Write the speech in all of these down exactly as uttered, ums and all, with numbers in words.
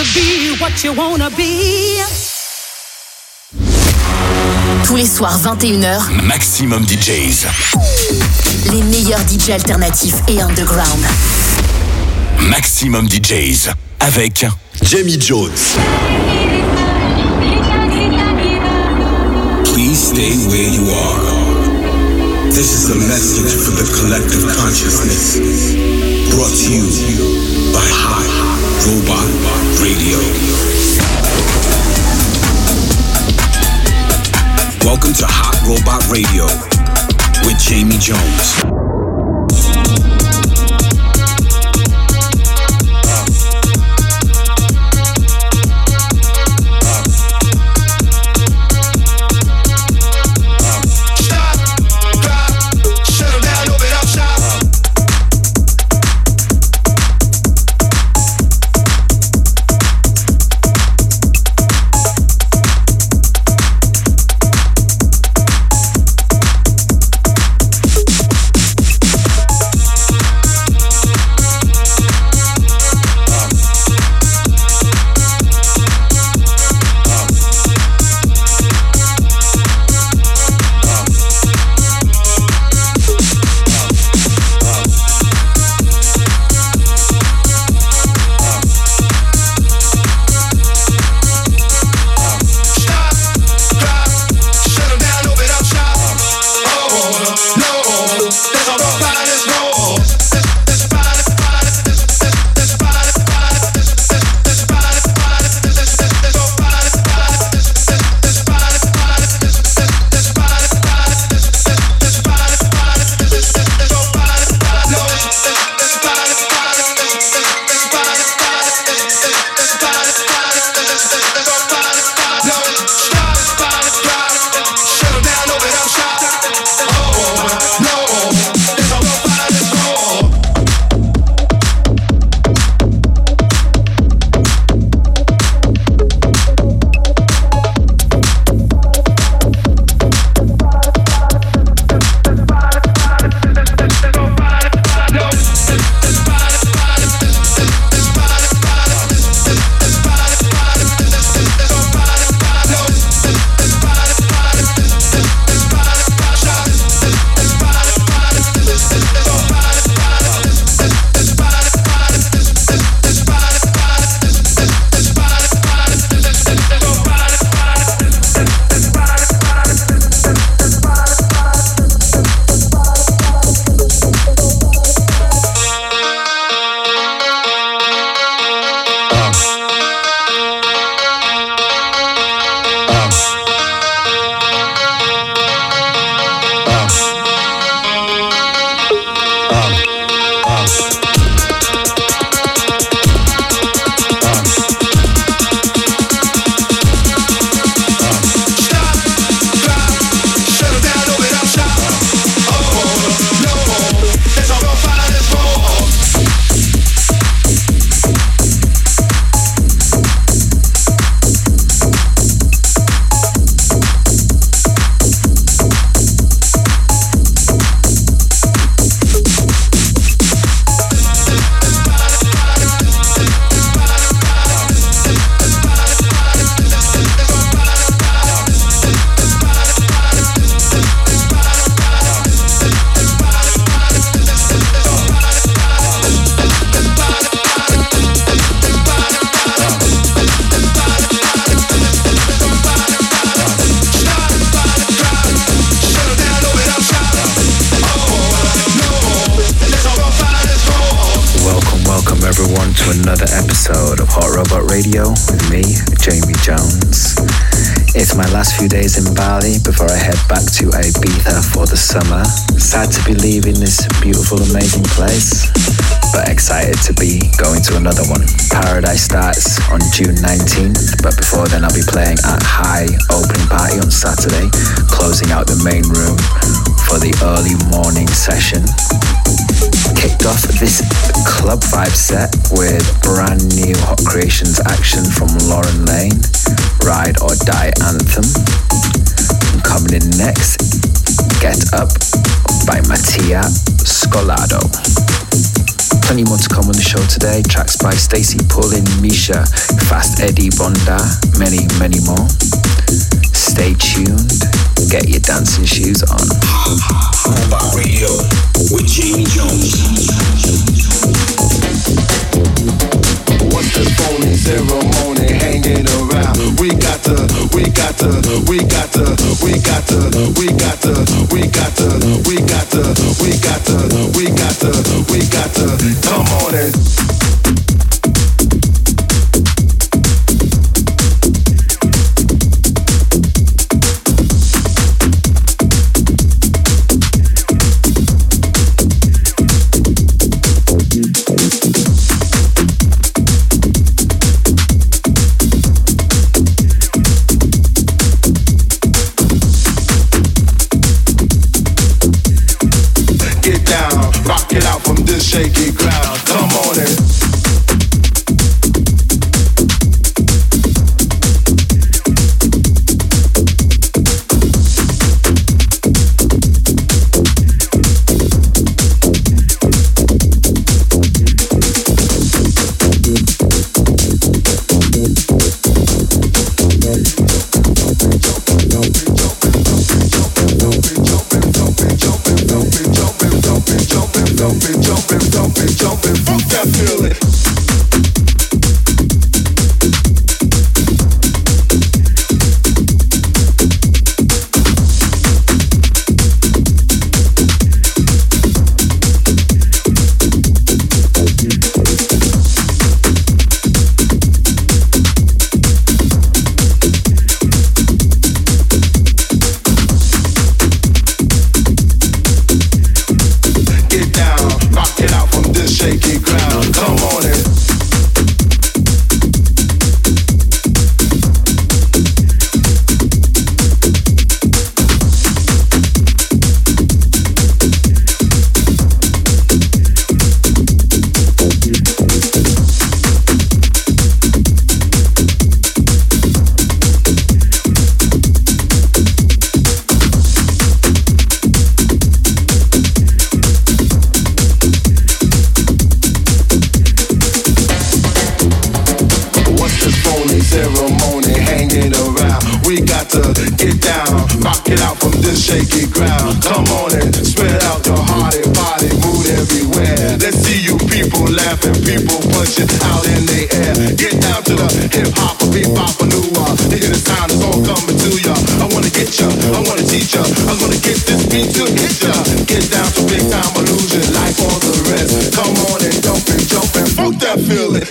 to be what you wanna be. Tous les soirs vingt et une heures, Maximum D Js. Les meilleurs D J alternatifs et underground. Maximum D Js avec Jamie Jones. Please stay where you are. This is a message for the collective consciousness. Brought to you by Hot Robot Radio. Welcome to Hot Robot Radio with Jamie Jones. With me, Jamie Jones. It's my last few days in Bali before I head back to Ibiza for the summer. Sad to be leaving this beautiful, amazing place, but excited to be going to another one. Paradise starts on June nineteenth, but before then I'll be playing at High opening party on Saturday, closing out the main room for the early morning session. Kicked off this club vibe set with brand new Hot Creations action from Lauren Lane, Ride or Die Anthem. And coming in next, Get Up by Mattia Scolado. Plenty more to come on the show today. Tracks by Stacey Paulin, Misha, Fast Eddie Bonda, many, many more. Stay tuned. Get your dancing shoes on. Robot Radio with Jamie Jones. What's the phony ceremony hanging around? We got to, we got to, we got to, we got to, we got to, we got to, we got to, we got to, we got to, we got to, come on in. Get out from this shaky ground. Come on in. Jumping, jumping, jumping, jumping, fuck that feeling. Shaky ground, come on in. Ceremony hanging around. We got to get down, rock it out from this shaky ground. Come on and spread out your hearty body, mood everywhere. Let's see you people laughing, people punching out in the air. Get down to the hip hop, beat bop, a new uh, the inner sound is all coming to ya. I wanna get ya, I wanna teach ya, I'm gonna get this beat to hit ya. Get down to big time illusion, like all the rest. Come on and jump and jump and fuck that feeling.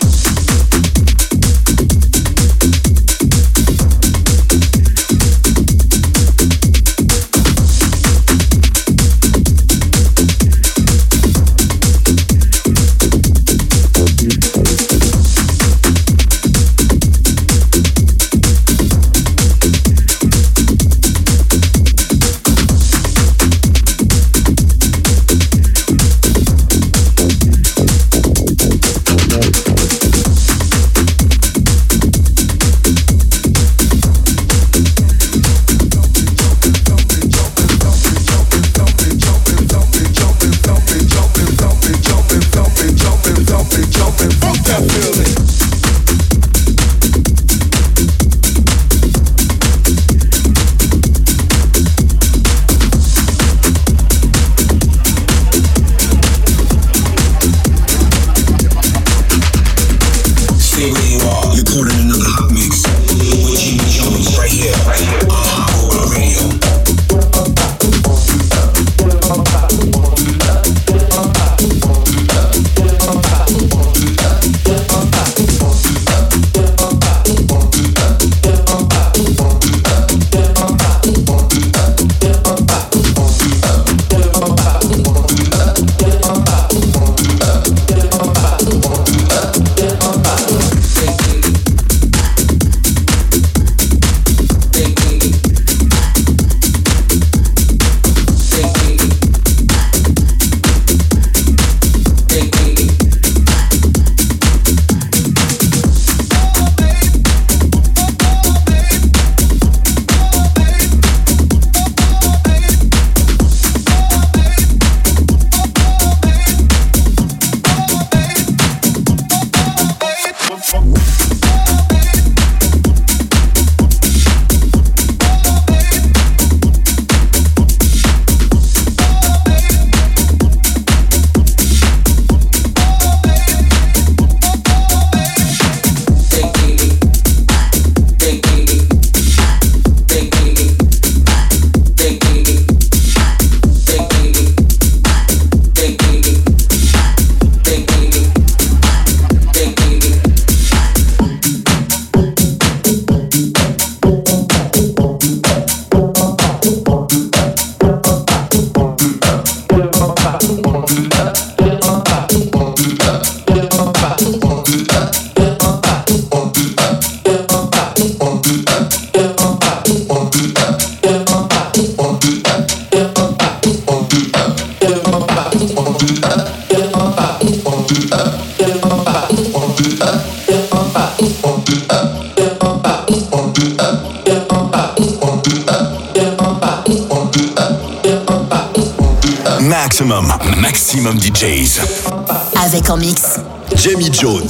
Maximum, Maximum D Js. Avec en mix Jamie Jones.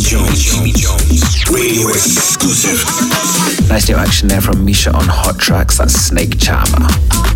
Jones. Jimmy Jones. Radio exclusive. Nice new action there from Misha on Hot Tracks. That's Snake Charmer.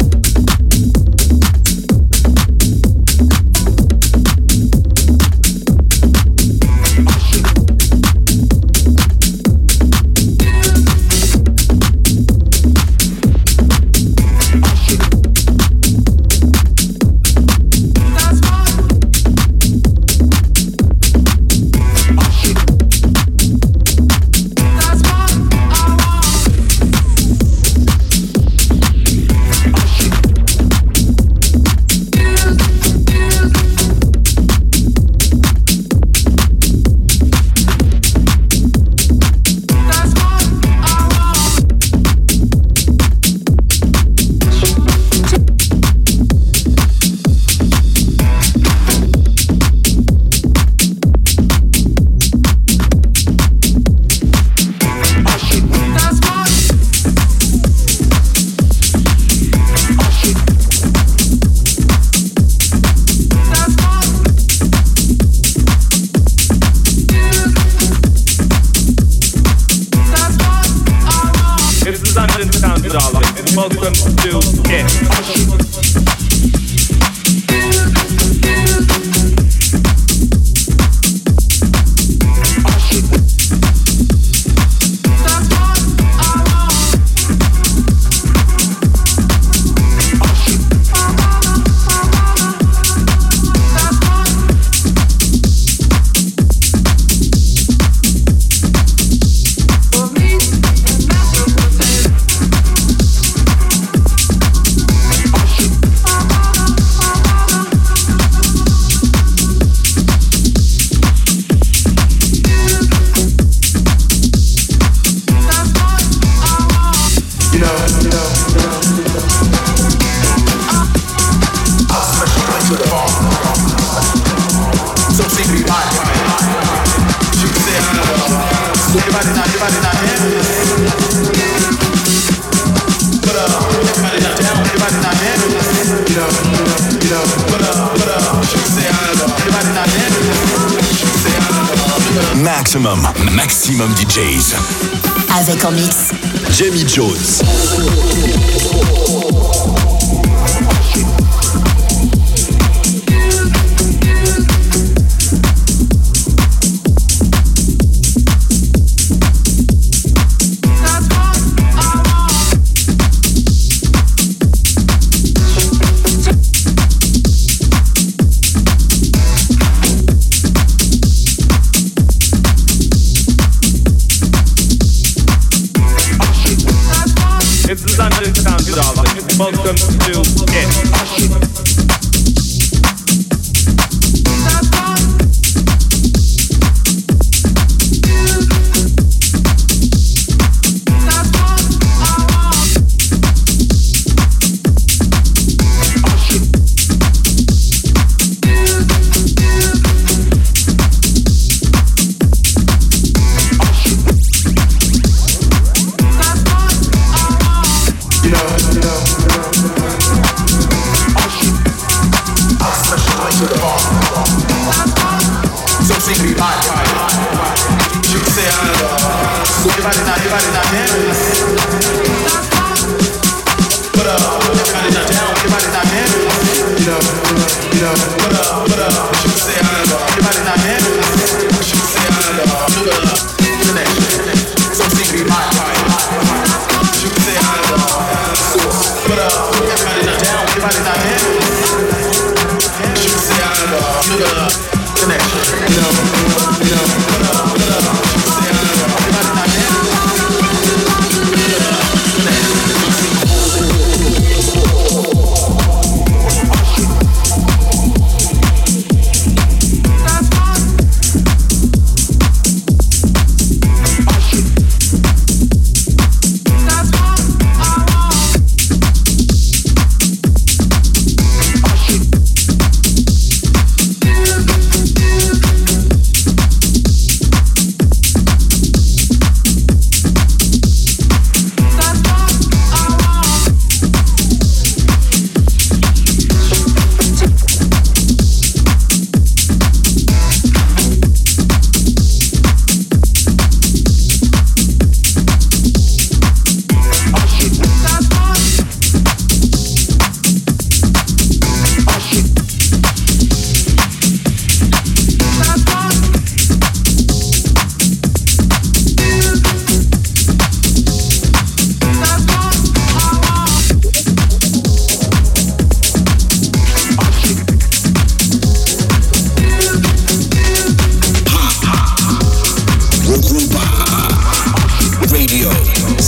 Maximum, Maximum D Js. Avec en mix Jamie Jones. Welcome to it.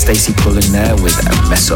Stacey Pullen there with a Meso.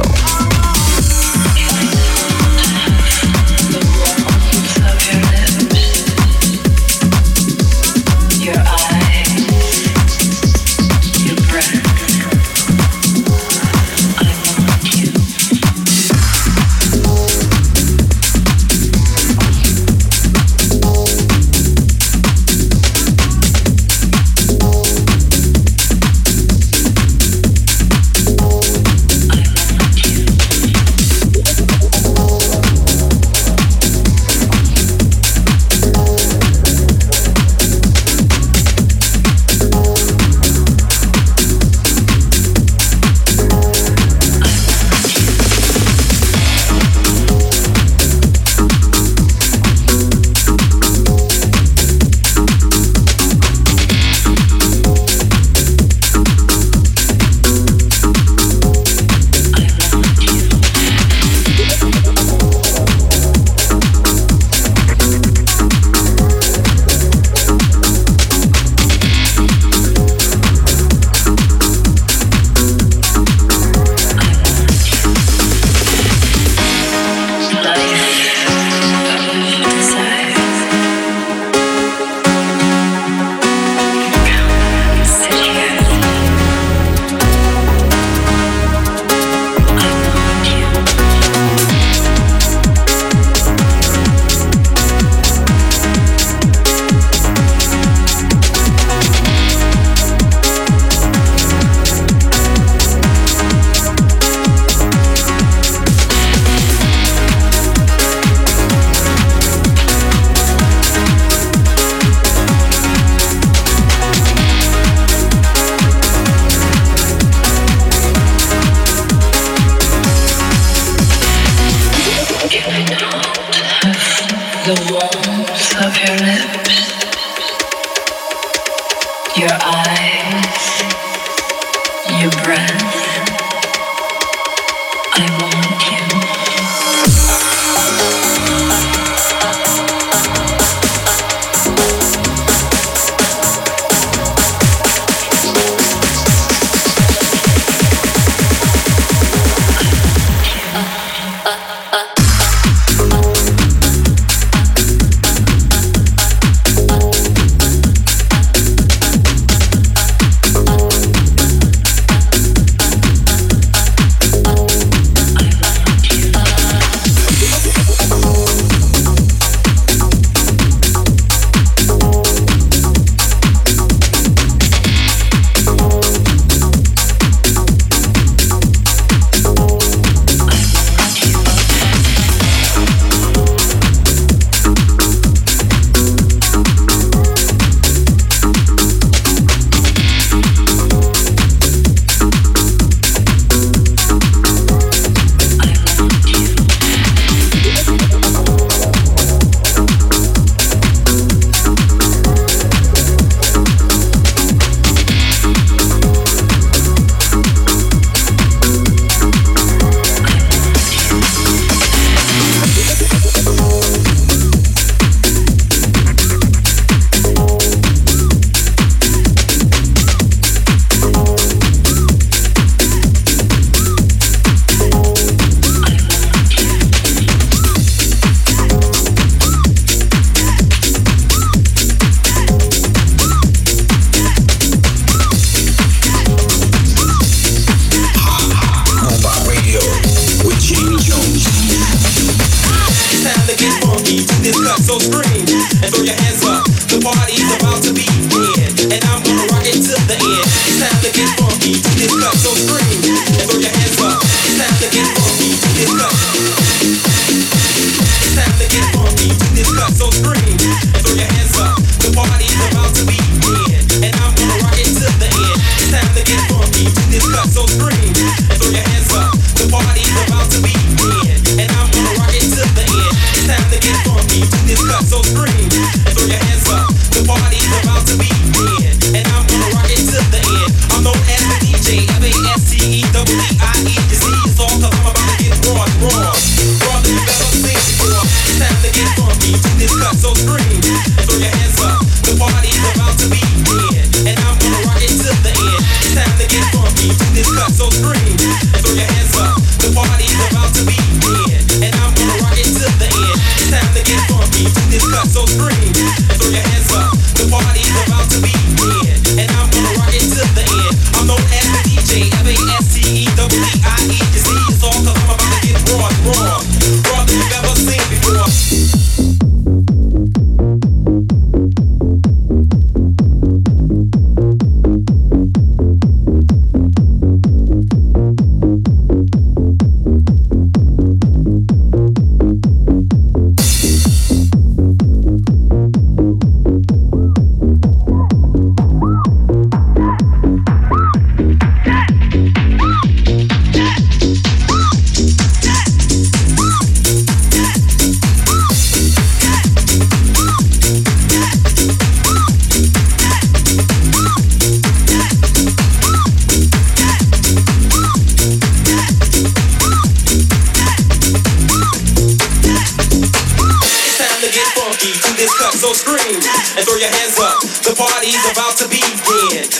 Party's about to begin, and I'm gonna rock it to the end. I'm known as the D J, ever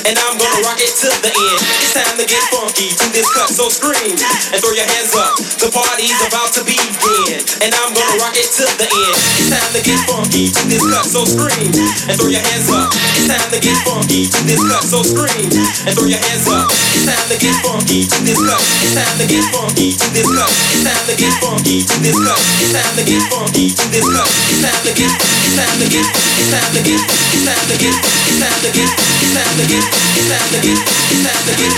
and I'm gonna rock it to the end. It's time to get funky to this cut, so scream and throw your hands up. The party's about to begin, and I'm gonna rock it to the end. It's time to get funky to this cut, so scream and throw your hands up. It's time to get funky to this cut, so scream and throw your hands up. It's time to get funky to this cut. It's time to get funky to this cut. It's time to get funky to this cut. It's time to get funky to this cut. It's time to get. It's time to get. It's time to get. It's time to get. It's time to get. It's time to get. It's time to get. It's time to get.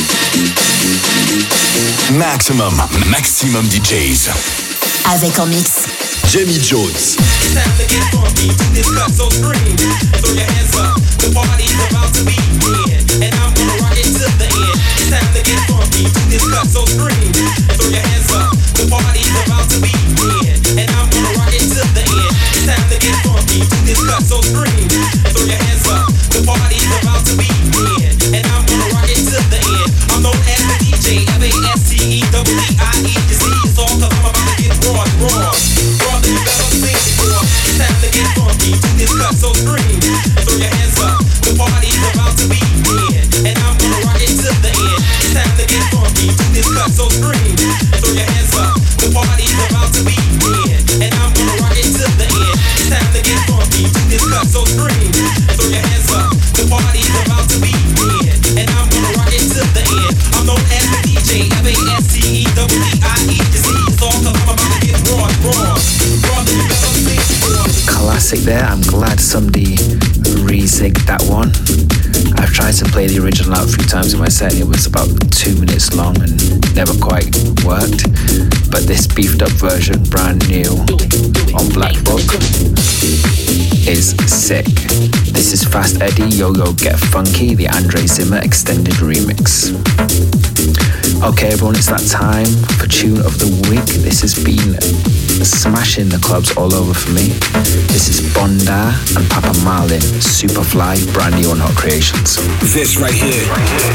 Maximum, Maximum D Js. Avec en mix Jamie Jones. It's time to get funky to this cut, so scream and throw your hands up. The party's about to begin, and I'm gonna rock it to the end. It's time to get funky to this cut, so scream and throw your hands up. The party's about to begin, and I'm gonna rock it to the end. It's time to get funky to this cut, so scream and throw your hands up. The party's about to begin, and I'm gonna rock it to the end. I'm known as the D J, F A S T E W E I E disease, all cause I'm about to get raw, raw. Raw than you've ever seen before. It's time to get funky to this cut, so scream and throw your hands up. The party's about to begin, and I'm gonna rock it to the end. It's time to get funky to this cut, so scream and throw your hands up. The party's about to begin, and I'm gonna rock it to the end. It's time to get funky to this cut, so scream and throw your hands up. The party's about to begin, and I'm gonna rock it to the end. I'm known as the D J, F A S T E W E I E disease, all cause I'm about to get raw, raw. Raw than you've ever seen before. Classic there. I'm glad somebody re-zigged that one. I've tried to play the original out a few times in my set. It was about two minutes long and never quite worked. But this beefed up version, brand new on Black Book, is sick. This is Fast Eddie, Yo Yo Get Funky, the Andre Zimmer extended remix. Okay everyone, it's that time for Tune of the Week. This has been smashing the clubs all over for me. This is Bonda and Papa Marlin, Superfly, brand new on Hot Creations. This right here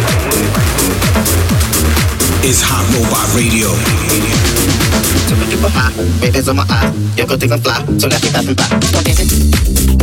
is Hot Robot Radio. Super duper hot, baby's on my eye. You're gonna think I'm fly, so let's get that and back. Don't dance it.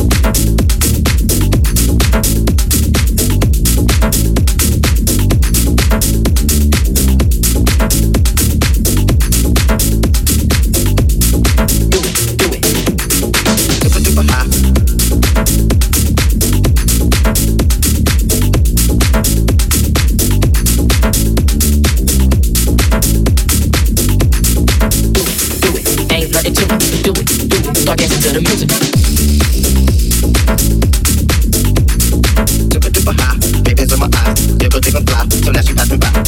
To the music. Super duper high, baby's on my eye. You're gonna think I'm fly, so let's get that and back.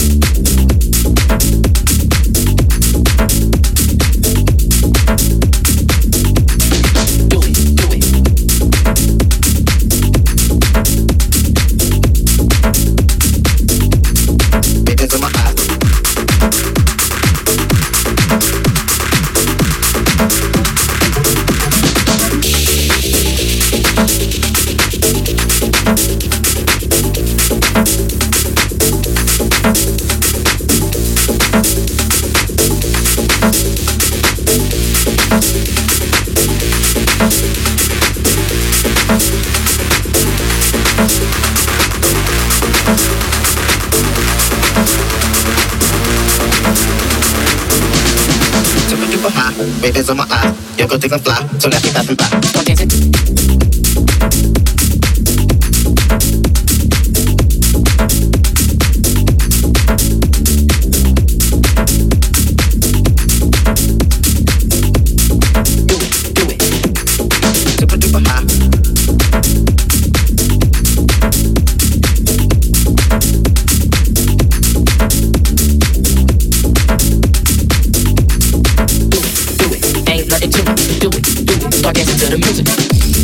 Baby's on my eye, you're gonna think I'm fly, so let's get that and back. Don't dance it. To the music.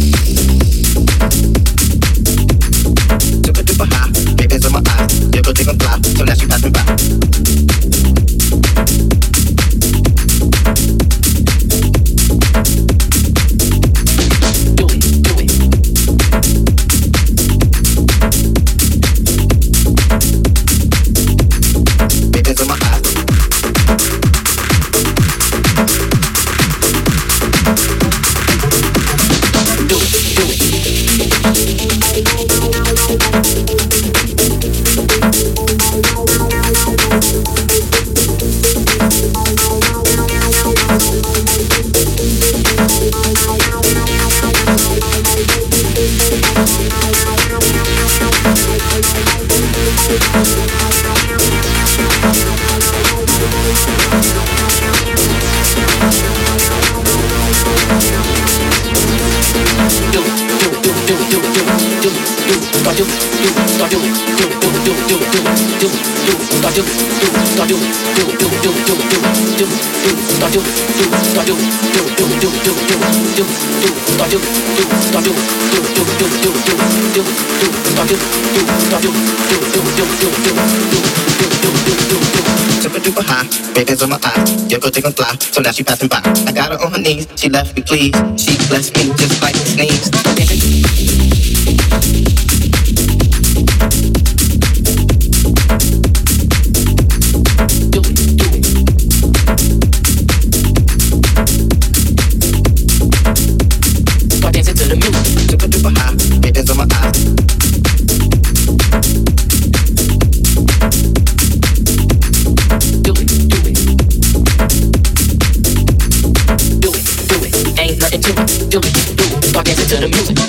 Super duper high, ray-bans on my eyes. Yo, go take a fly, so now she passing by. I got her on her knees, she left me please. She blessed me just like a sneeze. Start dancing to the music. Super duper high, ray-bans on my eyes. Nothing to it, do it, do it, start dancing to the music.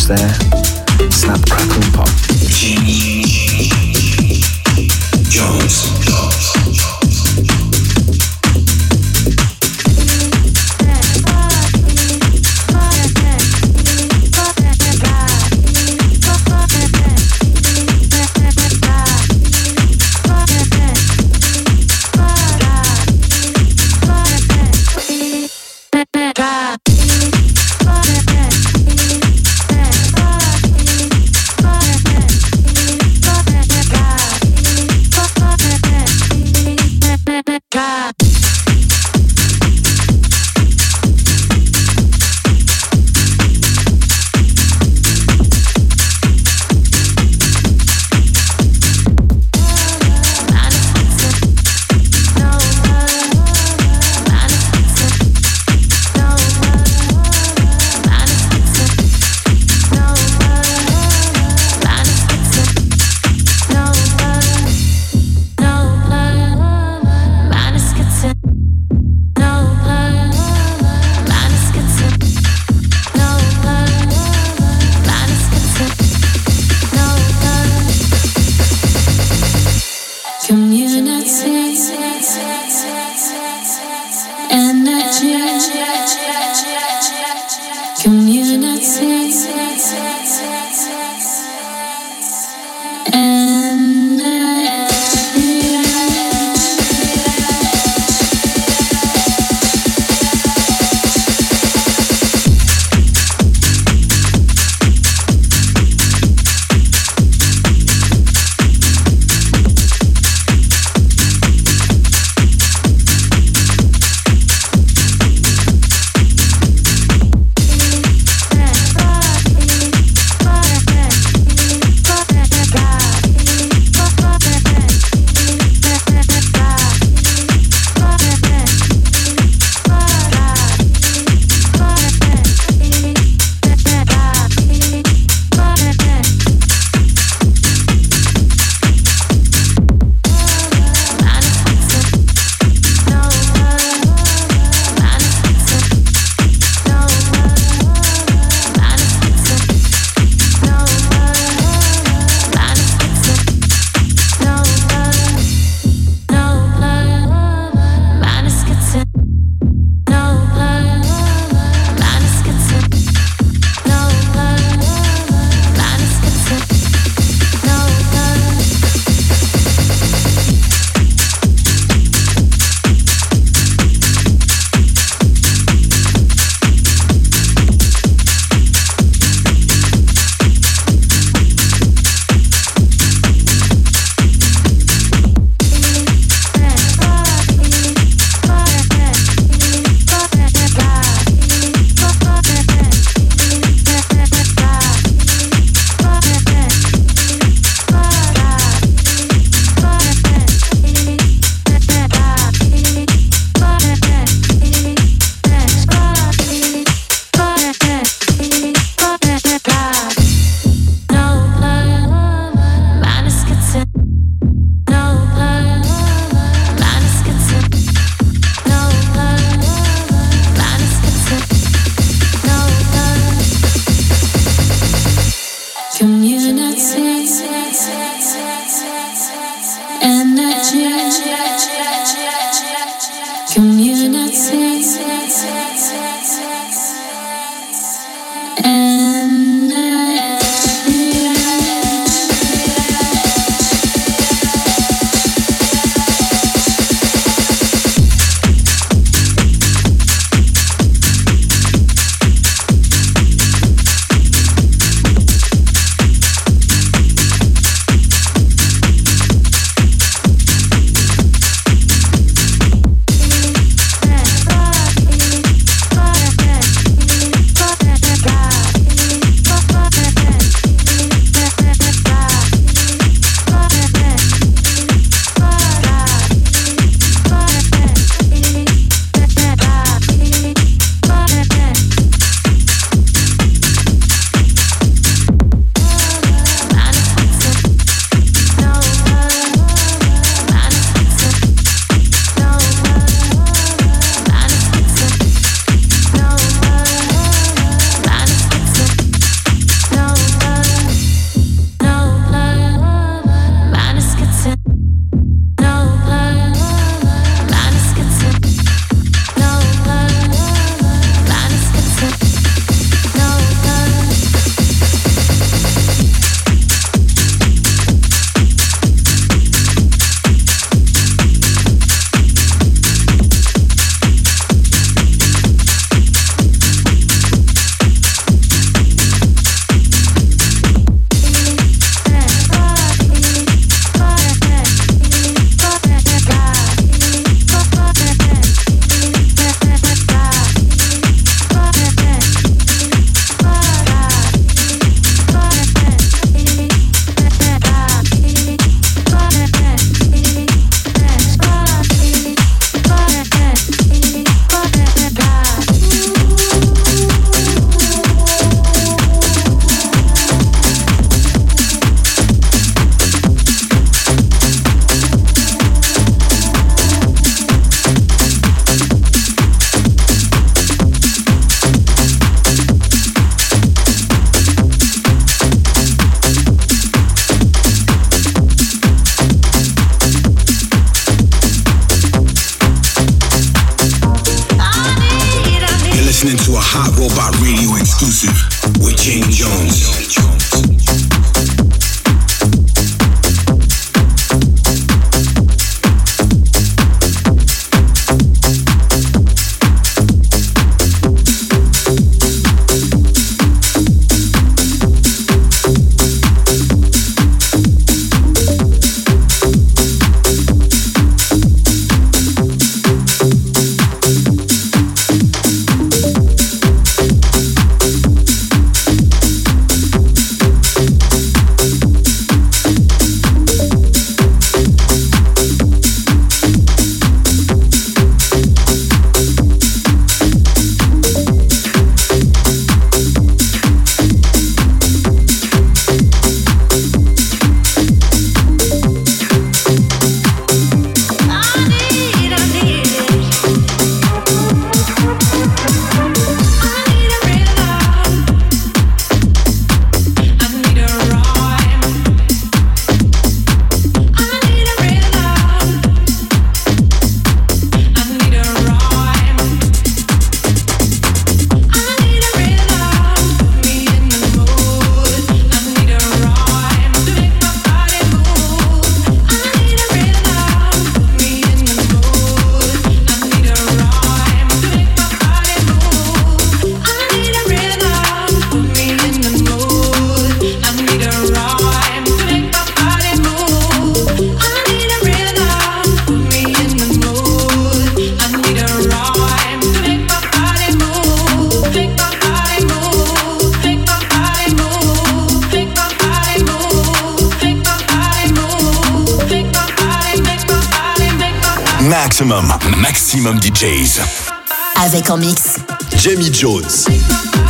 grooves there. Snap, crackle and pop. Jimmy Jones. exclusive with Jamie Jones. Maximum, Maximum D Js. Avec en mix Jamie Jones.